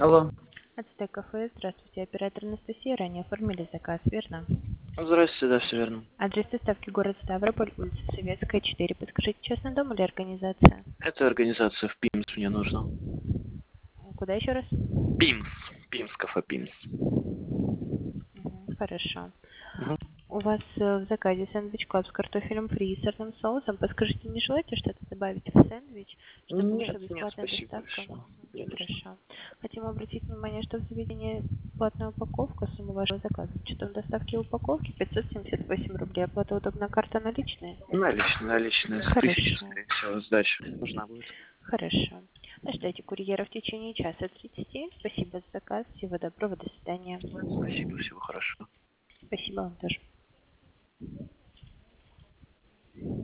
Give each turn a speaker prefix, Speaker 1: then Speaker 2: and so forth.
Speaker 1: Алло.
Speaker 2: Ацтек кафе, здравствуйте, оператор Анастасия, ранее оформили заказ, верно?
Speaker 1: Здравствуйте, да, все верно.
Speaker 2: Адрес доставки город Ставрополь, улица Советская, 4. Подскажите, частный дом или организация?
Speaker 1: Это организация в ПИМС мне нужно.
Speaker 2: Куда еще раз?
Speaker 1: ПИМС. ПИМС, кафе ПИМС.
Speaker 2: Хорошо.
Speaker 1: Мгм.
Speaker 2: У вас в заказе сэндвич клаб с картофелем фри и сырным соусом. Подскажите, не желаете что-то добавить в сэндвич, чтобы вышла
Speaker 1: Нет,
Speaker 2: бесплатная
Speaker 1: спасибо,
Speaker 2: доставка?
Speaker 1: все. Не нужно.
Speaker 2: Хорошо. Хотим обратить внимание, что в заведении платная упаковка, сумма вашего заказа с учетом доставки и упаковки 578 рублей. Оплата удобна, карта наличные?
Speaker 1: Наличные, с 1000,
Speaker 2: Хорошо.
Speaker 1: скорее всего, сдача нужна будет.
Speaker 2: Хорошо. Ждайте курьера в течение часа 30. Спасибо за заказ. Всего доброго. До свидания.
Speaker 1: Спасибо, всего хорошего.
Speaker 2: Спасибо вам тоже.